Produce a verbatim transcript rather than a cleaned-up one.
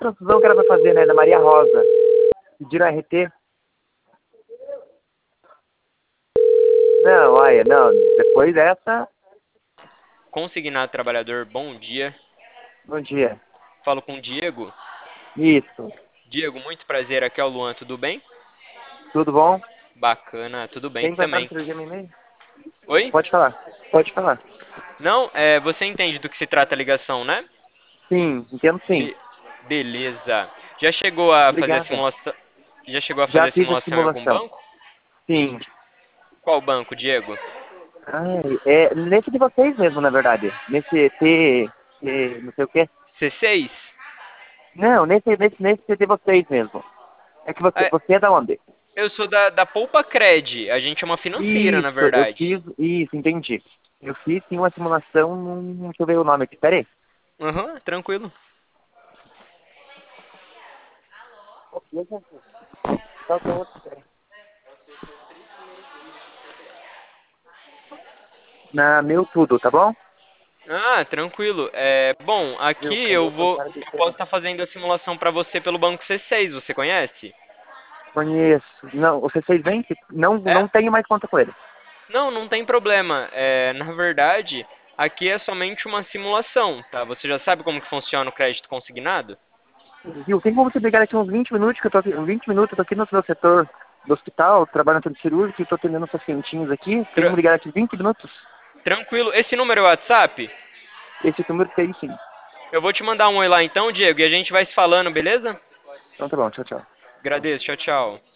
transfusão que era pra fazer, né? Da Maria Rosa. Pediram R T. Não, olha, não. Depois dessa... Consignado Trabalhador, bom dia. Bom dia. Falo com o Diego. Isso. Diego, muito prazer, aqui é o Luan, tudo bem? Tudo bom? Bacana, tudo bem Tem que entrar no também. cirurgia no e-mail? Oi? Pode falar. Pode falar. Não, é, você entende do que se trata a ligação, né? Sim, entendo sim. Be- beleza. Já chegou a fazer a Obrigada. simulação? Já chegou a fazer Já a fiz a simulação em algum simulação. banco? Sim. Qual banco, Diego? Ai, é nesse de vocês mesmo, na verdade. Nesse T... T não sei o quê. C seis? Não, nesse, nesse, nesse de vocês mesmo. É que você, É, você é da onde? eu sou da, da Poupa Cred. A gente é uma financeira, na Isso, eu verdade. fiz... Isso, entendi. Eu fiz sim uma simulação... num- Deixa eu ver o nome aqui. Pera aí. Aham, tranquilo. Qual que é o outro? Pera aí. Na meu tudo, tá bom? Ah, tranquilo. É, bom, aqui Meu eu caneta, vou, cara de eu posso ferro. estar fazendo a simulação para você pelo banco C seis. Você conhece? Conheço. Não, o C seis vem? Não, É? não tenho mais conta com ele. Não, não tem problema. É, na verdade, aqui é somente uma simulação, tá? Você já sabe como que funciona o crédito consignado? Viu? Tem como você ligar aqui uns vinte minutos, que eu tô aqui, uns vinte minutos, eu tô aqui no meu setor do hospital, trabalhando no centro cirúrgico e tô atendendo os pacientinhos aqui. Tem como Tra- ligar aqui vinte minutos? tranquilo. Esse número é o WhatsApp? Esse número tem sim. Eu vou te mandar um oi lá então, Diego, e a gente vai se falando, beleza? Então tá bom, tchau, tchau. Agradeço. Tchau, tchau.